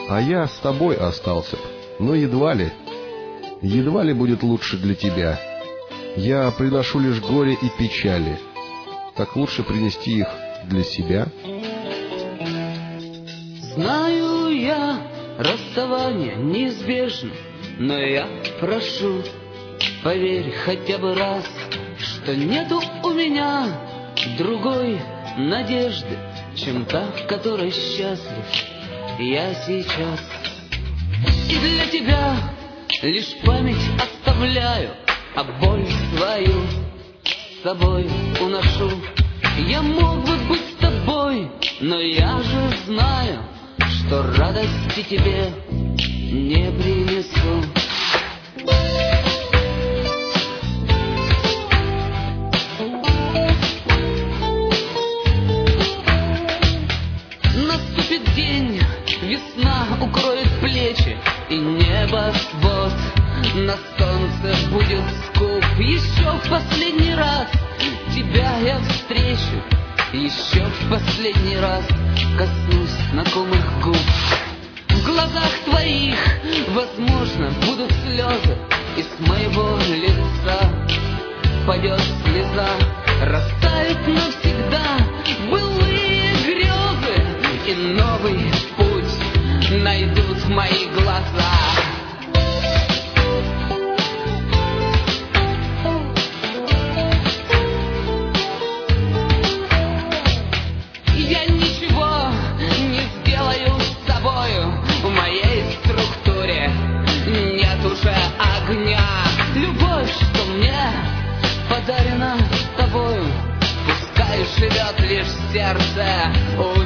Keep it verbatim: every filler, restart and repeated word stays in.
А я с тобой остался б, но едва ли, едва ли будет лучше для тебя. Я приношу лишь горе и печали, так лучше принести их для себя. Знаю я, расставание неизбежно, но я прошу, поверь хотя бы раз, что нету у меня другой надежды, чем та, в которой счастлив я сейчас. И для тебя лишь память оставляю, а боль свою с собой уношу. Я мог бы быть с тобой, но я же знаю, что радости тебе не принесу. Наступит день, весна укроет плечи, и небосвод на солнце будет скуп. Еще в последний раз тебя я встречу, еще в последний раз коснусь знакомых губ. В глазах твоих, возможно, будут слезы, и с моего лица падет слеза. Растают навсегда былые грезы, и новый путь найдут мои глаза. Я ничего не сделаю с собою, в моей структуре нет уже огня. Любовь, что мне подарена тобою, пускай живет лишь в сердце.